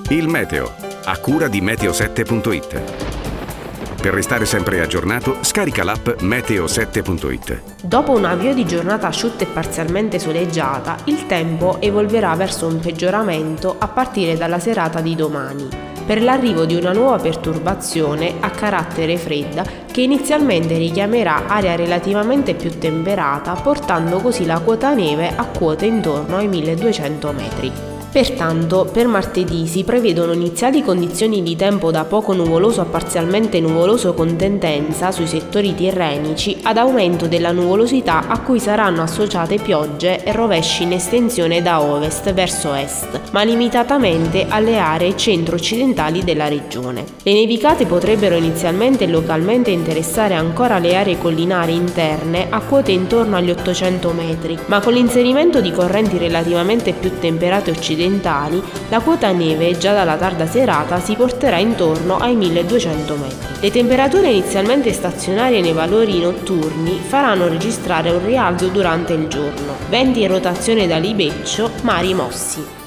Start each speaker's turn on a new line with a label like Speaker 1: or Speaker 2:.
Speaker 1: Il meteo, a cura di meteo7.it. Per restare sempre aggiornato, scarica l'app meteo7.it.
Speaker 2: Dopo un avvio di giornata asciutta e parzialmente soleggiata, il tempo evolverà verso un peggioramento a partire dalla serata di domani, per l'arrivo di una nuova perturbazione a carattere fredda che inizialmente richiamerà area relativamente più temperata, portando così la quota neve a quote intorno ai 1200 metri. Pertanto, per martedì si prevedono iniziali condizioni di tempo da poco nuvoloso a parzialmente nuvoloso con tendenza sui settori tirrenici ad aumento della nuvolosità, a cui saranno associate piogge e rovesci in estensione da ovest verso est, ma limitatamente alle aree centro-occidentali della regione. Le nevicate potrebbero inizialmente e localmente interessare ancora le aree collinari interne a quote intorno agli 800 metri, ma con l'inserimento di correnti relativamente più temperate occidentali, la quota neve già dalla tarda serata si porterà intorno ai 1200 metri. Le temperature inizialmente stazionarie nei valori notturni faranno registrare un rialzo durante il giorno. Venti in rotazione da libeccio, mari mossi.